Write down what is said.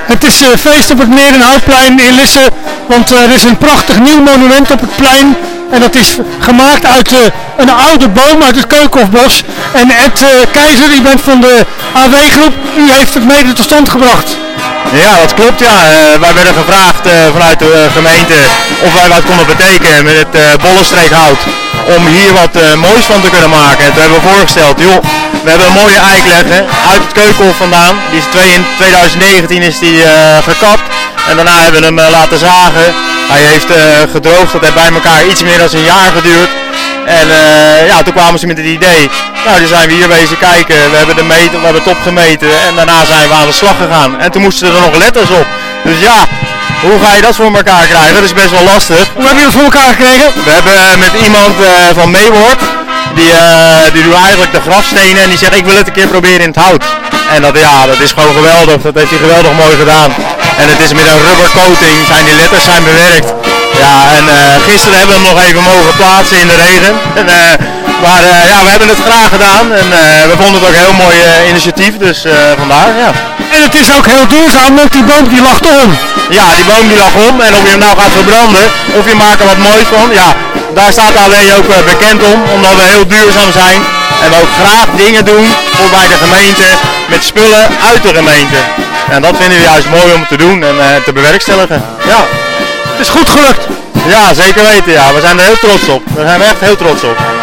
Het is feest op het Meer- en Houtplein in Lisse, want er is een prachtig nieuw monument op het plein. En dat is gemaakt uit een oude boom uit het Keukenhofbos. En Ed Keizer, u bent van de AW-groep, u heeft het mede tot stand gebracht. Ja, dat klopt ja. Wij werden gevraagd vanuit de gemeente of wij wat konden betekenen met het Bollenstreekhout. Om hier wat moois van te kunnen maken. En toen hebben we voorgesteld, joh, we hebben een mooie eik leggen uit het Keukenhof vandaan. Die is in 2019 is die gekapt. En daarna hebben we hem laten zagen. Hij heeft gedroogd, dat heeft bij elkaar iets meer dan een jaar geduurd. En ja, toen kwamen ze met het idee. Nou, dan zijn we hier bezig kijken. We hebben het opgemeten en daarna zijn we aan de slag gegaan. En toen moesten er nog letters op. Dus ja, hoe ga je dat voor elkaar krijgen? Dat is best wel lastig. Hoe hebben jullie dat voor elkaar gekregen? We hebben met iemand van Meewoord, die doet eigenlijk de grafstenen en die zegt ik wil het een keer proberen in het hout. En dat is gewoon geweldig, dat heeft hij geweldig mooi gedaan. En het is met een rubbercoating, die letters zijn bewerkt. Ja, en gisteren hebben we hem nog even mogen plaatsen in de regen. Maar ja, we hebben het graag gedaan en we vonden het ook een heel mooi initiatief, dus vandaar ja. En het is ook heel duurzaam, want die boom die lag om. Ja, die boom die lag om en of je hem nou gaat verbranden of je maakt er wat moois van, ja, daar staat de AW ook bekend om, omdat we heel duurzaam zijn. En we ook graag dingen doen voor bij de gemeente met spullen uit de gemeente. En dat vinden we juist mooi om te doen en te bewerkstelligen. Ja. Het is goed gelukt. Ja, zeker weten ja. We zijn er heel trots op. Daar zijn we echt heel trots op.